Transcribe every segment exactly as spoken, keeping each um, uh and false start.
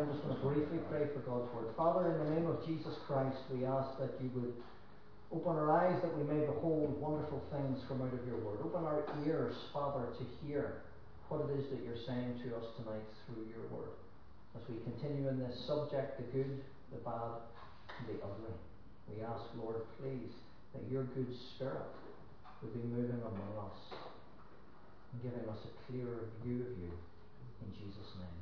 I'm just going to briefly pray for God's word. Father, in the name of Jesus Christ, we ask that you would open our eyes that we may behold wonderful things from out of your word. Open our ears, Father, to hear what it is that you're saying to us tonight through your word. As we continue in this subject, the good, the bad, and the ugly, we ask, Lord, please, that your good spirit would be moving among us and giving us a clearer view of you. In Jesus' name.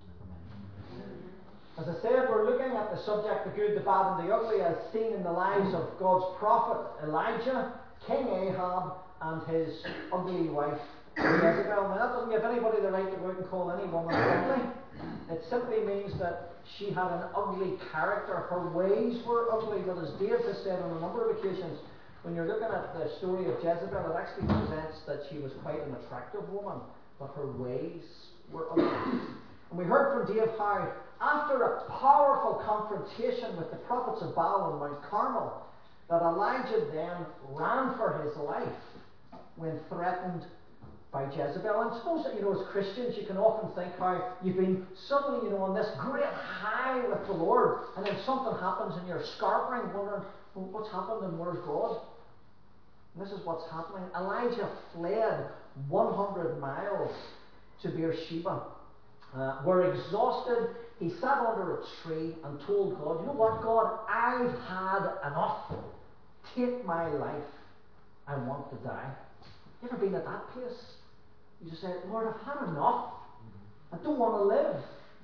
Amen. As I said, we're looking at the subject, the good, the bad, and the ugly, as seen in the lives of God's prophet Elijah, King Ahab, and his ugly wife Jezebel. Now, that doesn't give anybody the right to go out and call any woman ugly. It simply means that she had an ugly character. Her ways were ugly, but as Dave has said on a number of occasions, when you're looking at the story of Jezebel, it actually presents that she was quite an attractive woman, but her ways were ugly. And we heard from Dave how, after a powerful confrontation with the prophets of Baal on Mount Carmel, that Elijah then ran for his life when threatened by Jezebel. And suppose that, you know, as Christians, you can often think how you've been suddenly, you know, on this great high with the Lord, and then something happens and you're scarpering, wondering, well, what's happened and where's God? And this is what's happening. Elijah fled one hundred miles to Beersheba. Uh, were exhausted. He sat under a tree and told God, you know what, God, I've had enough. Take my life. I want to die. You ever been at that place? You just say, Lord, I've had enough. I don't want to live.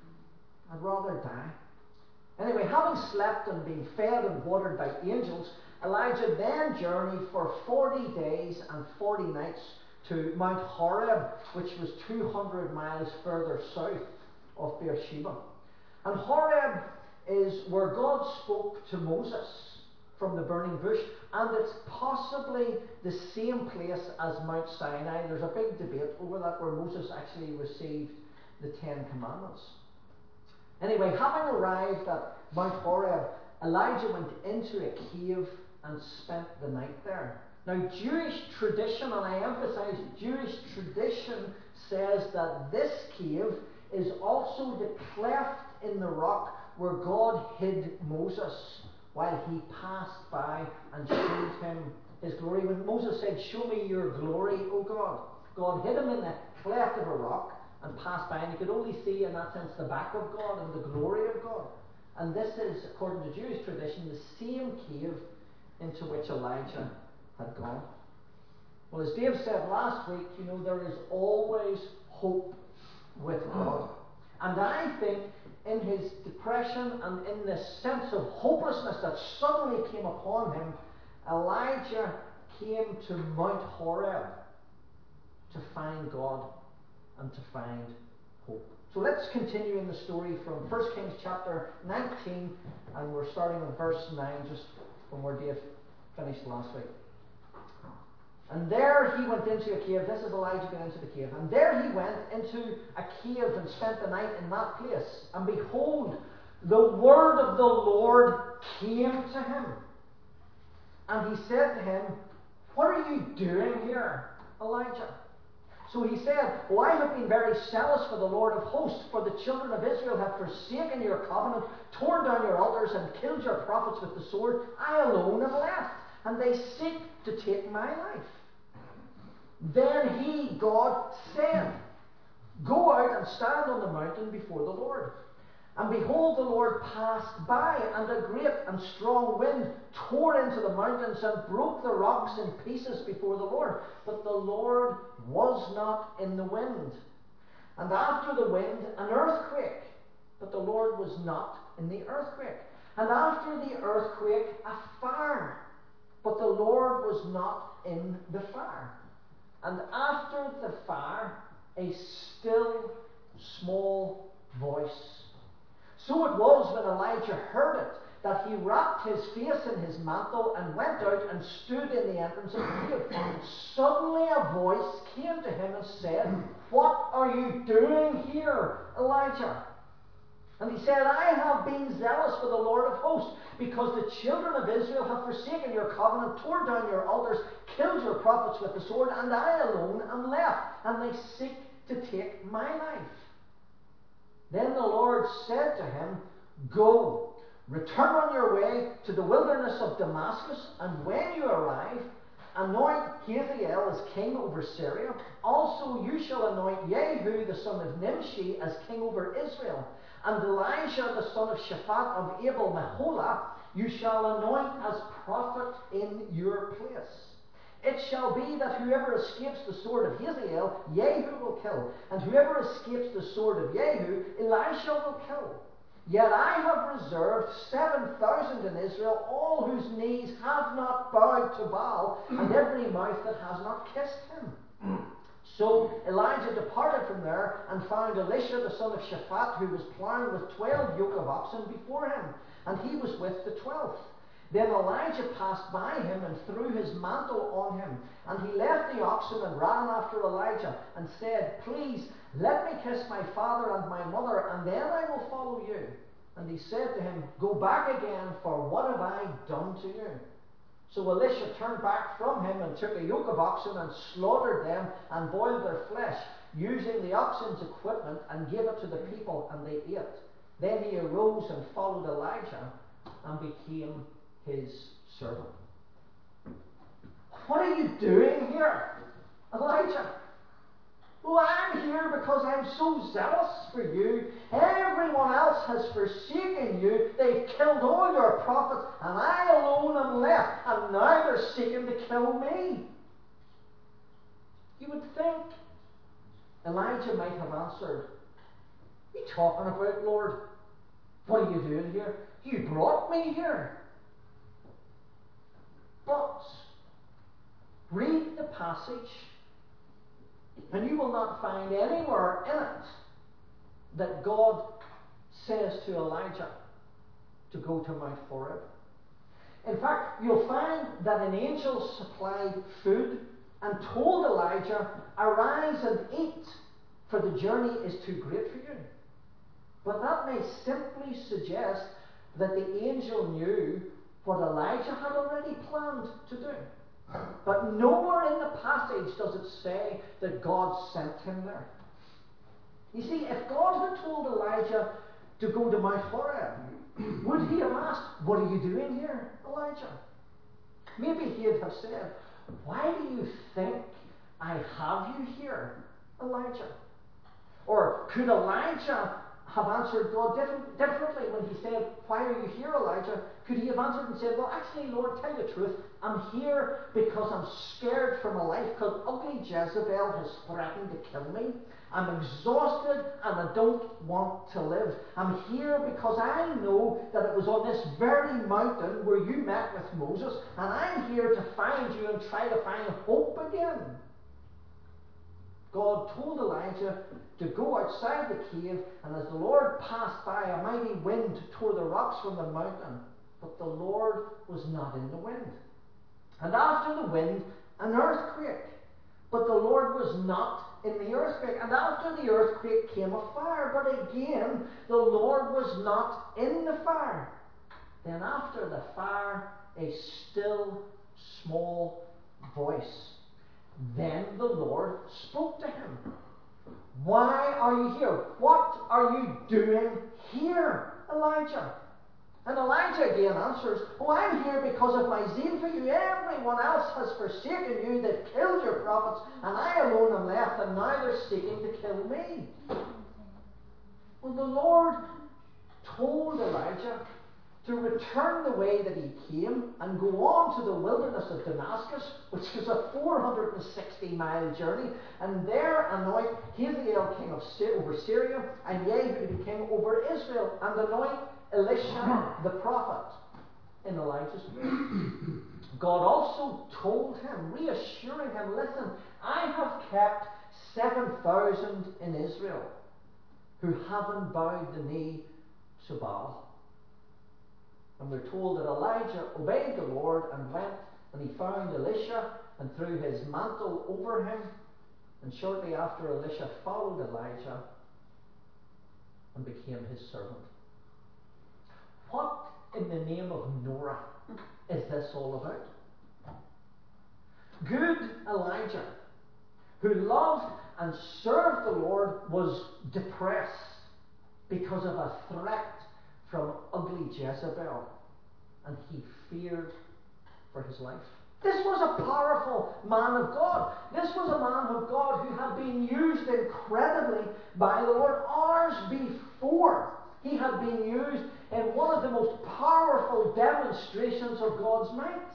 I'd rather die. Anyway, having slept and been fed and watered by angels, Elijah then journeyed for forty days and forty nights to Mount Horeb, which was two hundred miles further south of Beersheba. And Horeb is where God spoke to Moses from the burning bush, and it's possibly the same place as Mount Sinai. There's a big debate over that, where Moses actually received the Ten Commandments. Anyway, having arrived at Mount Horeb, Elijah went into a cave and spent the night there. Now, Jewish tradition, and I emphasize Jewish tradition, says that this cave is also the cleft in the rock where God hid Moses while he passed by and showed him his glory. When Moses said, show me your glory, O God, God hid him in the cleft of a rock and passed by, and you could only see, in that sense, the back of God and the glory of God. And this is, according to Jewish tradition, the same cave into which Elijah had gone. Well, as Dave said last week, you know, there is always hope with God. And I think in his depression and in this sense of hopelessness that suddenly came upon him, Elijah came to Mount Horeb to find God and to find hope. So let's continue in the story from First Kings chapter nineteen, and we're starting in verse nine, just from where Dave finished last week. And there he went into a cave. This is Elijah going into the cave. And there he went into a cave and spent the night in that place. And behold, the word of the Lord came to him. And he said to him, what are you doing here, Elijah? So he said, oh, I have been very zealous for the Lord of hosts, for the children of Israel have forsaken your covenant, torn down your altars, and killed your prophets with the sword. I alone am left, and they seek to take my life. Then he, God, said, go out and stand on the mountain before the Lord. And behold, the Lord passed by, and a great and strong wind tore into the mountains and broke the rocks in pieces before the Lord. But the Lord was not in the wind. And after the wind, an earthquake. But the Lord was not in the earthquake. And after the earthquake, a fire. But the Lord was not in the fire. And after the fire, a still small voice. So it was when Elijah heard it, that he wrapped his face in his mantle and went out and stood in the entrance of the cave. And suddenly a voice came to him and said, what are you doing here, Elijah? And he said, I have been zealous for the Lord of hosts, because the children of Israel have forsaken your covenant, torn down your altars, killed your prophets with the sword, and I alone am left, and they seek to take my life. Then the Lord said to him, Go, return on your way to the wilderness of Damascus, and when you arrive, anoint Hazael as king over Syria. Also you shall anoint Jehu the son of Nimshi as king over Israel. And Elijah the son of Shaphat of Abel Meholah you shall anoint as prophet in your place. It shall be that whoever escapes the sword of Hazael, Jehu will kill, and whoever escapes the sword of Jehu, Elisha will kill. Yet I have reserved seven thousand in Israel, all whose knees have not bowed to Baal, and every mouth that has not kissed him. So Elijah departed from there and found Elisha the son of Shaphat, who was plowing with twelve yoke of oxen before him, and he was with the twelfth. Then Elijah passed by him and threw his mantle on him. And he left the oxen and ran after Elijah and said, Please, let me kiss my father and my mother, and then I will follow you. And he said to him, Go back again, for what have I done to you? So Elisha turned back from him and took a yoke of oxen and slaughtered them and boiled their flesh, using the oxen's equipment, and gave it to the people, and they ate. Then he arose and followed Elijah and became his servant. What are you doing here, Elijah? Well, I'm here because I'm so zealous for you. Everyone else has forsaken you. They've killed all your prophets, and I alone am left, and now they're seeking to kill me. You would think Elijah might have answered, What are you talking about, Lord? What are you doing here? You brought me here. But read the passage, and you will not find anywhere in it that God says to Elijah to go to Mount Horeb. In fact, you'll find that an angel supplied food and told Elijah, Arise and eat, for the journey is too great for you. But that may simply suggest that the angel knew what Elijah had already planned to do. But nowhere in the passage does it say that God sent him there. You see, if God had told Elijah to go to Mount Horeb, would he have asked, What are you doing here, Elijah? Maybe he'd have said, Why do you think I have you here, Elijah? Or could Elijah have answered God different, differently when he said, Why are you here, Elijah? Could he have answered and said, Well, actually, Lord, tell you the truth, I'm here because I'm scared for my life, because ugly Jezebel has threatened to kill me. I'm exhausted and I don't want to live. I'm here because I know that it was on this very mountain where you met with Moses, and I'm here to find you and try to find hope again. God told Elijah to go outside the cave, and as the Lord passed by, a mighty wind tore the rocks from the mountain, but the Lord was not in the wind. And after the wind, an earthquake, but the Lord was not in the earthquake. And after the earthquake came a fire, but again the Lord was not in the fire. Then after the fire, a still small voice. Then the Lord spoke to him. Why are you here? What are you doing here, Elijah? And Elijah again answers, Oh, I'm here because of my zeal for you. Everyone else has forsaken you. They've killed your prophets, and I alone am left, and now they're seeking to kill me. Well, the Lord told Elijah to return the way that he came and go on to the wilderness of Damascus, which is a four hundred sixty mile journey, and there anoint Hazael king of Sy- over Syria, and Jehu king over Israel, and anoint Elisha the prophet in Elijah's place. God also told him, reassuring him, Listen, I have kept seven thousand in Israel who haven't bowed the knee to Baal. And we're told that Elijah obeyed the Lord and went, and he found Elisha and threw his mantle over him. And shortly after, Elisha followed Elijah and became his servant. What in the name of Nora is this all about? Good Elijah, who loved and served the Lord, was depressed because of a threat from ugly Jezebel, and he feared for his life. This was a powerful man of God. This was a man of God who had been used incredibly by the Lord. Hours before, he had been used in one of the most powerful demonstrations of God's might.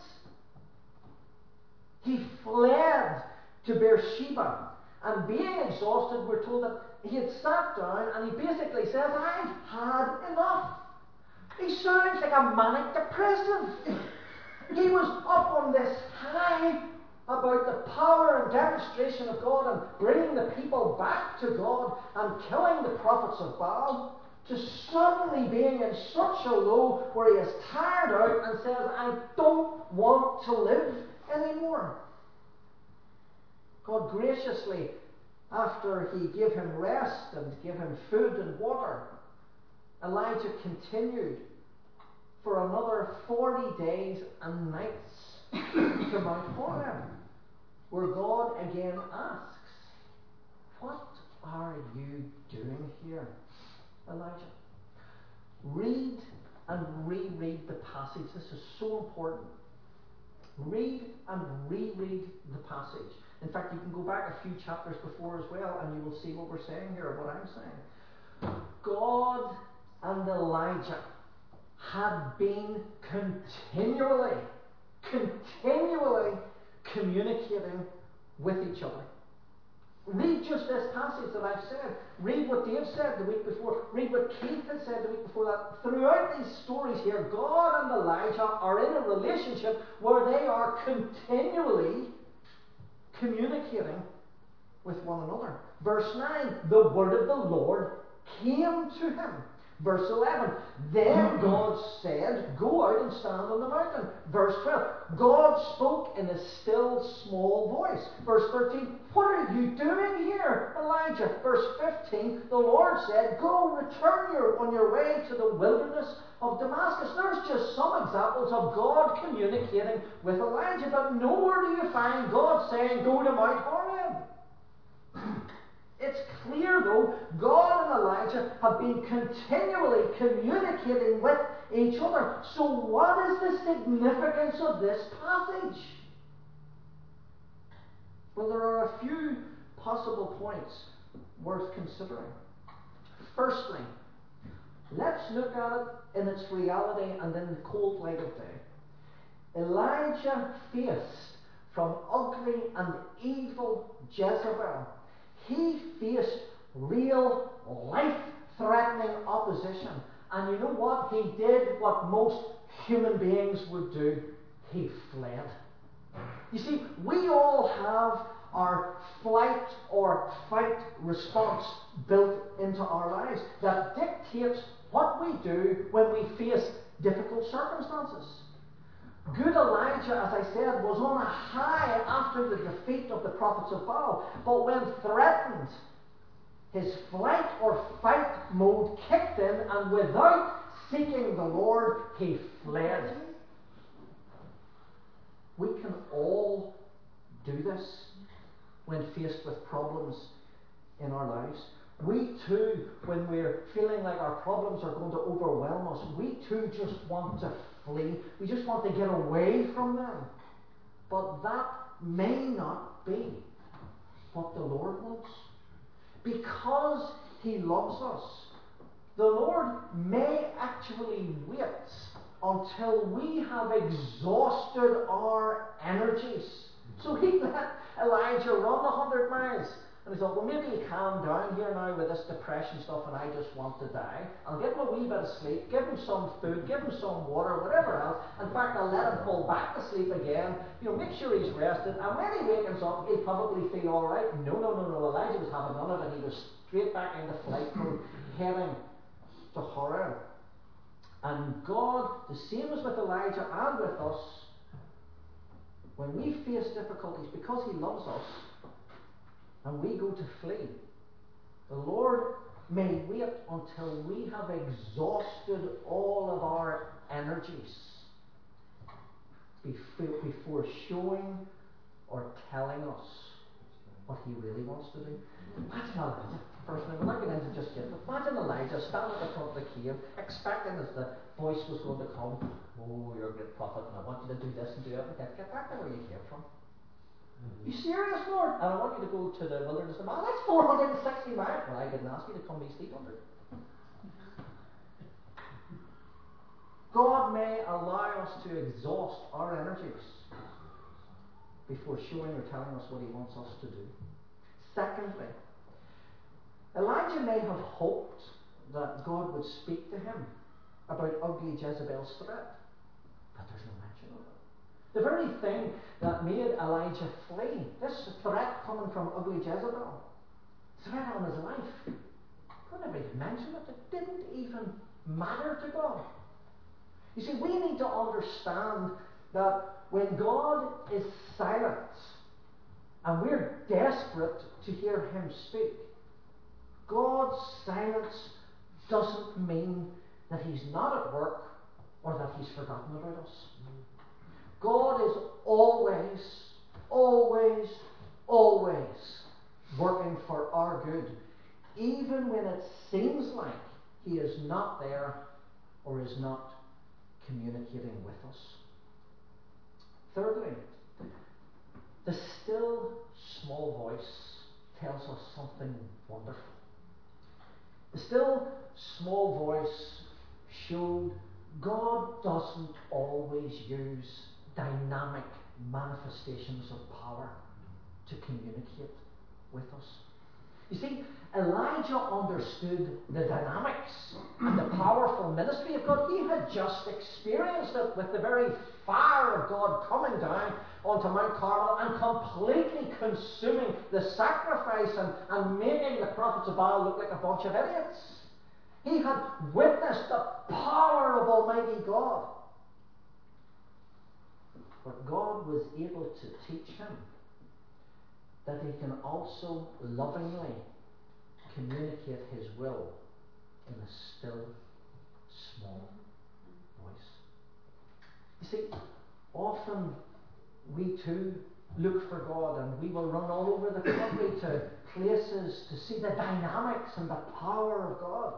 He fled to Beersheba, and being exhausted, we're told that he had sat down and he basically says, I've had enough. He sounds like a manic depressive. He was up on this high about the power and demonstration of God and bringing the people back to God and killing the prophets of Baal, to suddenly being in such a low where he is tired out and says, I don't want to live anymore. God graciously, after he gave him rest and gave him food and water, Elijah continued for another forty days and nights to Mount Horeb, where God again asks, what are you doing here, Elijah? Read and reread the passage. This is so important. Read and reread the passage. In fact, you can go back a few chapters before as well, and you will see what we're saying here, what I'm saying. God and Elijah had been continually, continually communicating with each other. Read just this passage that I've said. Read what Dave said the week before. Read what Keith had said the week before that. Throughout these stories here, God and Elijah are in a relationship where they are continually communicating with one another. Verse nine, the word of the Lord came to him. Verse eleven, then God said, go out and stand on the mountain. Verse twelve, God spoke in a still small voice. Verse thirteen, what are you doing here, Elijah? Verse fifteen, the Lord said, go, return your, on your way to the wilderness of Damascus. There's just some examples of God communicating with Elijah, but nowhere do you find God saying, go to Mount Horeb. It's clear, though, God and Elijah have been continually communicating with each other. So what is the significance of this passage? Well, there are a few possible points worth considering. Firstly, let's look at it in its reality and in the cold light of day. Elijah faced from ugly and evil Jezebel. He faced real, life-threatening opposition. And you know what? He did what most human beings would do. He fled. You see, we all have our flight or fight response built into our lives that dictates what we do when we face difficult circumstances. Good Elijah, as I said, was on a high after the defeat of the prophets of Baal. But when threatened, his flight or fight mode kicked in, and without seeking the Lord, he fled. We can all do this when faced with problems in our lives. We too, when we're feeling like our problems are going to overwhelm us, we too just want to flee. We just want to get away from them. But that may not be what the Lord wants. Because He loves us, the Lord may actually wait until we have exhausted our energies. So He let Elijah run a hundred miles. And he thought, well, maybe he'll calm down here now with this depression stuff and I just want to die. I'll give him a wee bit of sleep, give him some food, give him some water, whatever else. In fact, I'll let him fall back to sleep again. You know, make sure he's rested. And when he wakens up, he'll probably feel all right. No, no, no, no. Elijah was having none of it. He was straight back into flight mode, heading to Horeb. And God, the same as with Elijah and with us, when we face difficulties, because He loves us, and we go to flee, the Lord may wait until we have exhausted all of our energies before showing or telling us what He really wants to do. Imagine Elijah. person who would not get into just yet. Imagine Elijah standing at the front of the cave, expecting as the voice was going to come, oh, you're a great prophet, and I want you to do this and do that. Get, get back to where you came from. Mm-hmm. You serious, Lord? And I want you to go to the wilderness of man. That's four hundred sixty miles. Well, I didn't ask you to come these three hundred. God may allow us to exhaust our energies before showing or telling us what He wants us to do. Secondly, Elijah may have hoped that God would speak to him about ugly Jezebel's threat, but there's no mention of it. The very thing that made Elijah flee, this threat coming from ugly Jezebel, threat on his life, God never even mentioned it. It didn't even matter to God. You see, we need to understand that when God is silent and we're desperate to hear Him speak, God's silence doesn't mean that He's not at work or that He's forgotten about us. God is always, always, always working for our good, even when it seems like He is not there or is not communicating with us. Thirdly, the still small voice tells us something wonderful. The still small voice showed God doesn't always use dynamic manifestations of power to communicate with us. You see, Elijah understood the dynamics and the powerful ministry of God. He had just experienced it with the very fire of God coming down onto Mount Carmel and completely consuming the sacrifice and, and making the prophets of Baal look like a bunch of idiots. He had witnessed the power of Almighty God. But God was able to teach him that he can also lovingly communicate his will in a still, small voice. You see, often we too look for God and we will run all over the country to places to see the dynamics and the power of God.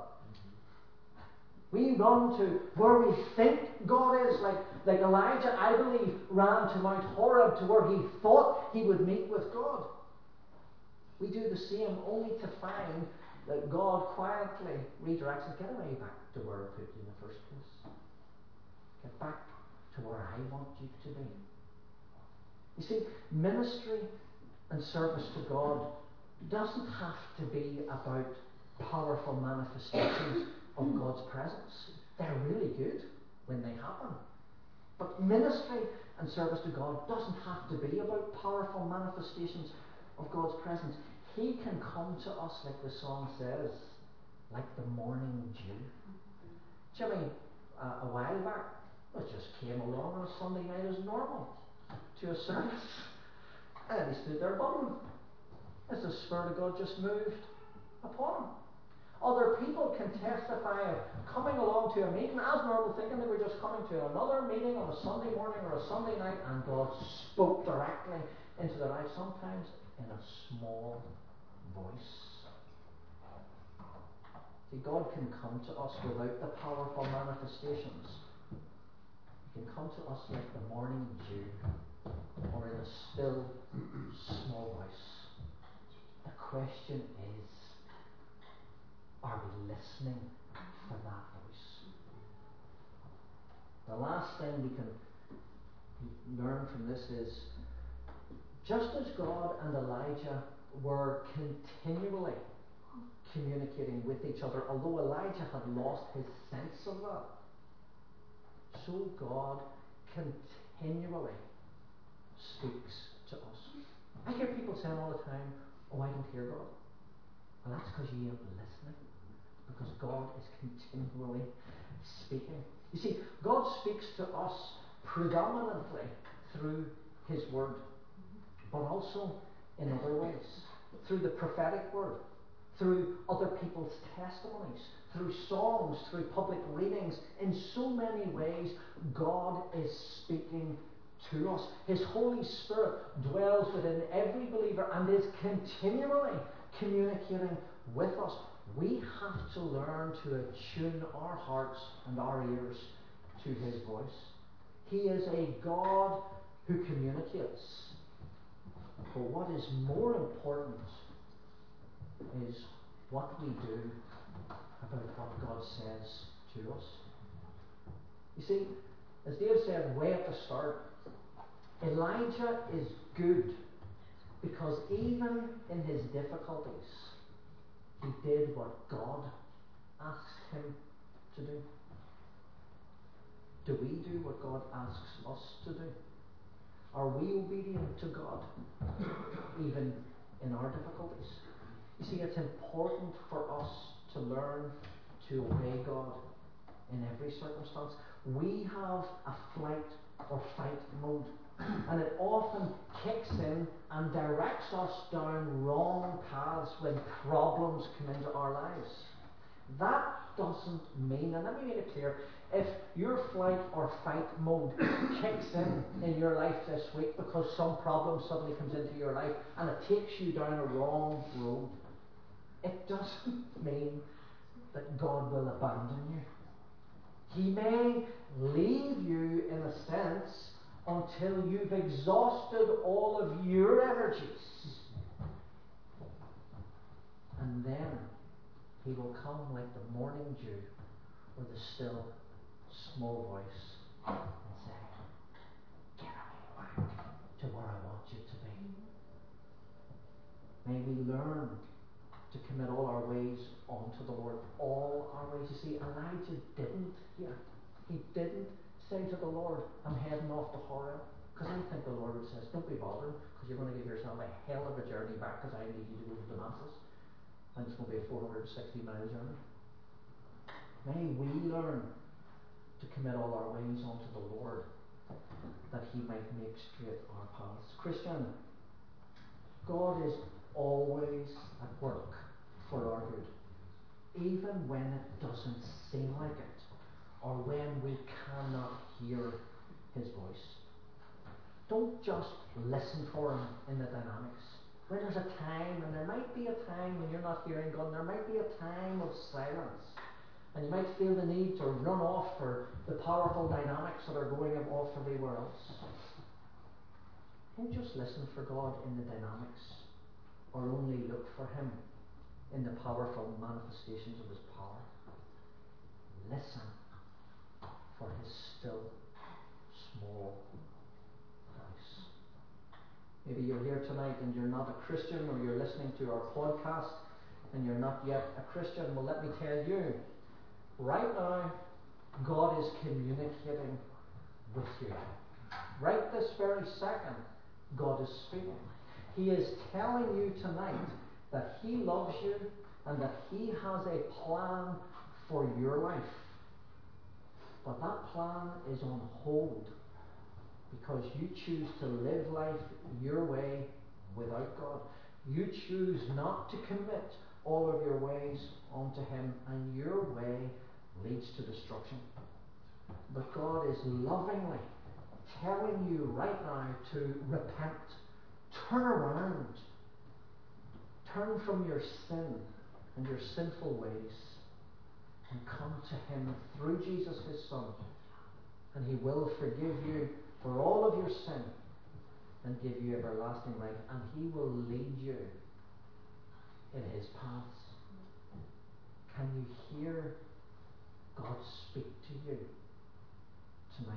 We run to where we think God is, like, like Elijah, I believe, ran to Mount Horeb to where he thought he would meet with God. We do the same only to find that God quietly redirects us. Get away back to where I put you in the first place. Get back to where I want you to be. You see, ministry and service to God doesn't have to be about powerful manifestations of God's presence. They're really good when they happen. But ministry and service to God doesn't have to be about powerful manifestations of God's presence. He can come to us, like the song says, like the morning dew. Jimmy, uh, a while back, it just came along on a Sunday night as normal to a service, and he stood there bubbling as the Spirit of God just moved upon him. Other people can testify of coming along to a meeting as normal, thinking they were just coming to another meeting on a Sunday morning or a Sunday night, and God spoke directly into their life, sometimes in a small voice. See, God can come to us without the powerful manifestations. He can come to us like the morning dew, or in a still, small voice. The question is, are we listening for that voice? The last thing we can learn from this is, just as God and Elijah were continually communicating with each other, although Elijah had lost his sense of that, so God continually speaks to us. I hear people saying all the time, oh, I don't hear God. Well, that's because you ain't listening. Because God is continually speaking. You see, God speaks to us predominantly through His Word, but also in other ways. Through the prophetic word, through other people's testimonies, through songs, through public readings. In so many ways, God is speaking to us. His Holy Spirit dwells within every believer and is continually communicating with us. We have to learn to attune our hearts and our ears to his voice. He is a God who communicates. But what is more important is what we do about what God says to us. You see, as Dave said way at the start, Elijah is good because even in his difficulties, he did what God asked him to do. Do we do what God asks us to do? Are we obedient to God even in our difficulties? You see, it's important for us to learn to obey God in every circumstance. We have a flight or fight mode, and it often kicks in and directs us down wrong paths when problems come into our lives. That doesn't mean, and let me make it clear, if your flight or fight mode kicks in in your life this week because some problem suddenly comes into your life and it takes you down a wrong road, it doesn't mean that God will abandon you. He may leave you, in a sense, until you've exhausted all of your energies. And then he will come like the morning dew or the still small voice and say, get away back to where I want you to be. May we learn to commit all our ways onto the Lord. All our ways. You see, Elijah didn't here. He didn't say to the Lord, I'm heading off to Horeb. Because I think the Lord would say, don't be bothered, because you're going to give yourself a hell of a journey back, because I need you to go to Damascus. And it's going to be a four hundred sixty mile journey. May we learn to commit all our ways onto the Lord, that he might make straight our paths. Christian, God is always at work for our good, even when it doesn't seem like it, or when we cannot hear his voice. Don't just listen for him in the dynamics. When there's a time, and there might be a time when you're not hearing God, and there might be a time of silence, and you might feel the need to run off for the powerful dynamics that are going off everywhere else. Don't just listen for God in the dynamics, or only look for him in the powerful manifestations of his power. Listen for his still small voice. Maybe you're here tonight and you're not a Christian, or you're listening to our podcast and you're not yet a Christian. Well, let me tell you, right now, God is communicating with you. Right this very second, God is speaking. He is telling you tonight that he loves you and that he has a plan for your life. But that plan is on hold because you choose to live life your way without God. You choose not to commit all of your ways onto him, and your way leads to destruction. But God is lovingly telling you right now to repent. Turn around. Turn from your sin and your sinful ways and come to him through Jesus his Son. And he will forgive you for all of your sin and give you everlasting life. And he will lead you in his paths. Can you hear God speak to you tonight?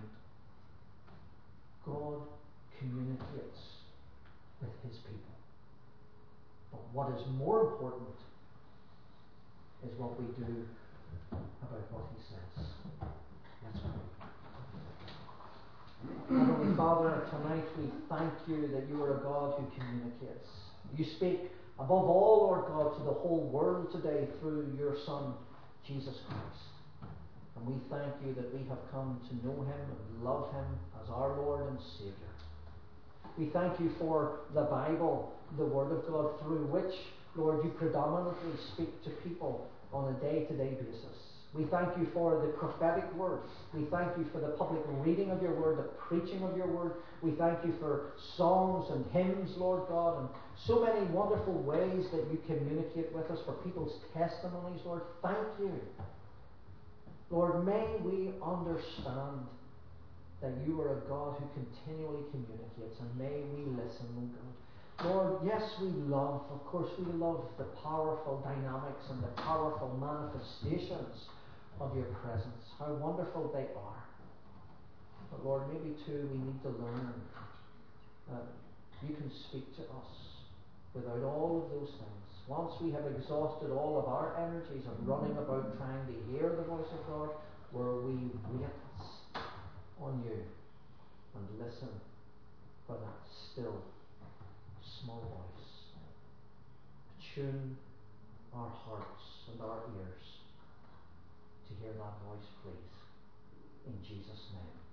God communicates with his people. But what is more important is what we do about what he says. Let's pray. Heavenly Father, tonight we thank you that you are a God who communicates. You speak above all, Lord God, to the whole world today through your Son, Jesus Christ. And we thank you that we have come to know him and love him as our Lord and Saviour. We thank you for the Bible, the Word of God, through which, Lord, you predominantly speak to people on a day-to-day basis. We thank you for the prophetic word. We thank you for the public reading of your word, the preaching of your word. We thank you for songs and hymns, Lord God, and so many wonderful ways that you communicate with us, for people's testimonies, Lord. Thank you. Lord, may we understand that you are a God who continually communicates, and may we listen, O God. Lord, yes, we love, of course, we love the powerful dynamics and the powerful manifestations of your presence. How wonderful they are. But Lord, maybe too we need to learn that you can speak to us without all of those things. Once we have exhausted all of our energies of running about trying to hear the voice of God, where we wait on you and listen for that still small voice. Tune our hearts and our ears to hear that voice, please. In Jesus' name.